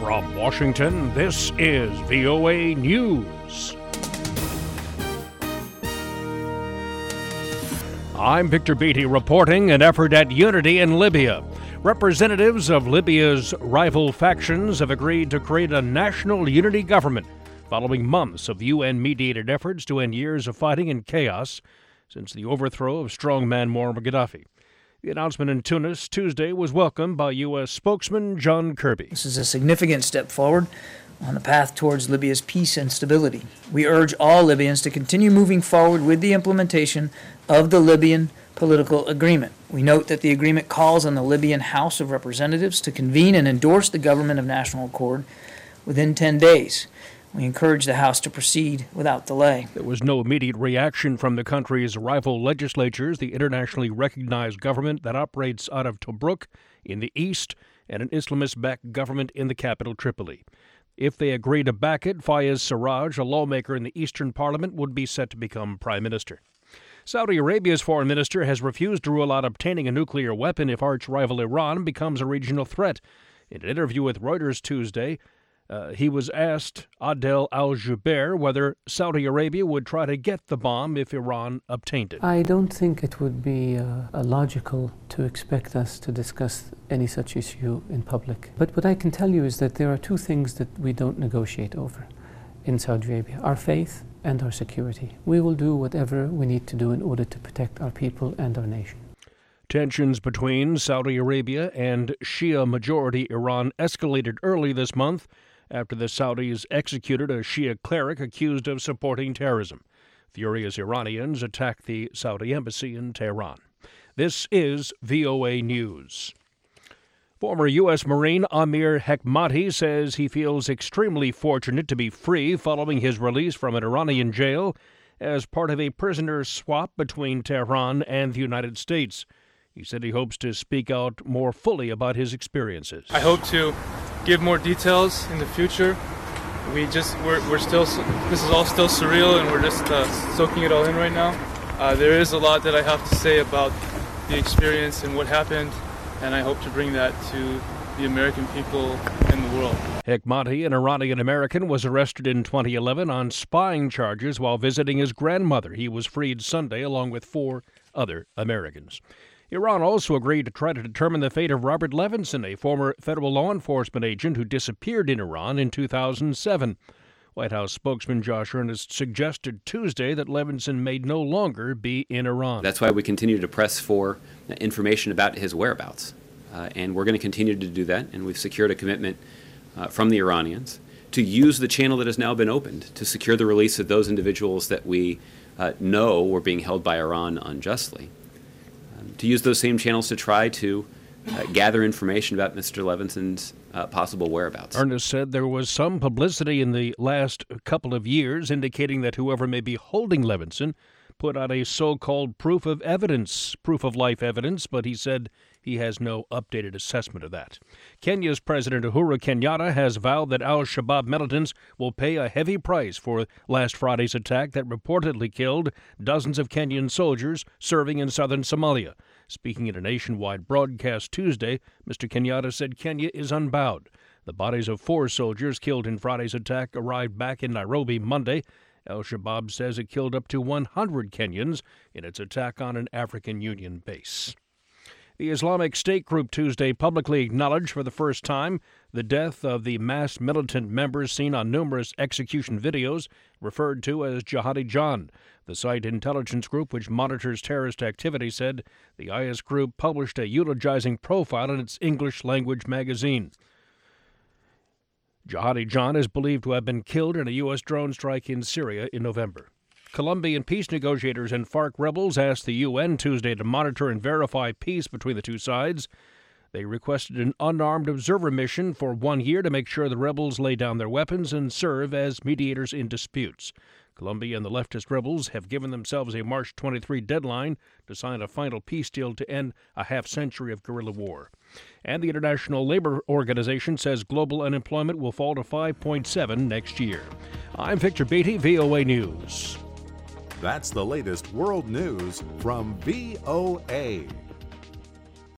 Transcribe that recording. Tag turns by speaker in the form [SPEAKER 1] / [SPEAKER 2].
[SPEAKER 1] From Washington, this is VOA News. I'm Victor Beatty reporting an effort at unity in Libya. Representatives of Libya's rival factions have agreed to create a national unity government following months of UN-mediated efforts to end years of fighting and chaos since the overthrow of strongman Muammar Gaddafi. The announcement in Tunis Tuesday was welcomed by U.S. spokesman John Kirby.
[SPEAKER 2] This is a significant step forward on the path towards Libya's peace and stability. We urge all Libyans to continue moving forward with the implementation of the Libyan political agreement. We note that the agreement calls on the Libyan House of Representatives to convene and endorse the government of national accord within 10 days. We encourage the House to proceed without delay.
[SPEAKER 1] There was no immediate reaction from the country's rival legislatures, the internationally recognized government that operates out of Tobruk in the east and an Islamist-backed government in the capital, Tripoli. If they agree to back it, Fayez Sarraj, a lawmaker in the Eastern Parliament, would be set to become prime minister. Saudi Arabia's foreign minister has refused to rule out obtaining a nuclear weapon if arch-rival Iran becomes a regional threat. In an interview with Reuters Tuesday, he was asked, Adel Al-Jubeir, whether Saudi Arabia would try to get the bomb if Iran obtained it.
[SPEAKER 3] I don't think it would be logical to expect us to discuss any such issue in public. But what I can tell you is that there are two things that we don't negotiate over in Saudi Arabia: our faith and our security. We will do whatever we need to do in order to protect our people and our nation.
[SPEAKER 1] Tensions between Saudi Arabia and Shia-majority Iran escalated early this month after the Saudis executed a Shia cleric accused of supporting terrorism. Furious Iranians attacked the Saudi embassy in Tehran. This is VOA News. Former U.S. Marine Amir Hekmati says he feels extremely fortunate to be free following his release from an Iranian jail as part of a prisoner swap between Tehran and the United States. He said he hopes to speak out more fully about his experiences.
[SPEAKER 4] I hope to give more details in the future. We're still, this is all still surreal, and we're just soaking it all in right now. There is a lot that I have to say about the experience and what happened, and I hope to bring that to the American people and the world.
[SPEAKER 1] Hekmati, an Iranian-American, was arrested in 2011 on spying charges while visiting his grandmother. He was freed Sunday along with 4 other Americans. Iran also agreed to try to determine the fate of Robert Levinson, a former federal law enforcement agent who disappeared in Iran in 2007. White House spokesman Josh Earnest suggested Tuesday that Levinson may no longer be in Iran.
[SPEAKER 5] That's why we continue to press for information about his whereabouts. And we're going to continue to do that. And we've secured a commitment from the Iranians to use the channel that has now been opened to secure the release of those individuals that we know were being held by Iran unjustly. To use those same channels to try to gather information about Mr. Levinson's possible whereabouts.
[SPEAKER 1] Earnest said there was some publicity in the last couple of years indicating that whoever may be holding Levinson put out a so-called proof of life evidence, but he said he has no updated assessment of that. Kenya's President Uhuru Kenyatta has vowed that al-Shabaab militants will pay a heavy price for last Friday's attack that reportedly killed dozens of Kenyan soldiers serving in southern Somalia. Speaking at a nationwide broadcast Tuesday, Mr. Kenyatta said Kenya is unbowed. The bodies of 4 soldiers killed in Friday's attack arrived back in Nairobi Monday. Al-Shabaab says it killed up to 100 Kenyans in its attack on an African Union base. The Islamic State group Tuesday publicly acknowledged for the first time the death of the masked militant members seen on numerous execution videos referred to as Jihadi John. The site intelligence group, which monitors terrorist activity, said the IS group published a eulogizing profile in its English-language magazine. Jihadi John is believed to have been killed in a U.S. drone strike in Syria in November. Colombian peace negotiators and FARC rebels asked the UN Tuesday to monitor and verify peace between the two sides. They requested an unarmed observer mission for 1 year to make sure the rebels lay down their weapons and serve as mediators in disputes. Colombia and the leftist rebels have given themselves a March 23 deadline to sign a final peace deal to end a half-century of guerrilla war. And the International Labor Organization says global unemployment will fall to 5.7 next year. I'm Victor Beatty, VOA News.
[SPEAKER 6] That's the latest world news from VOA.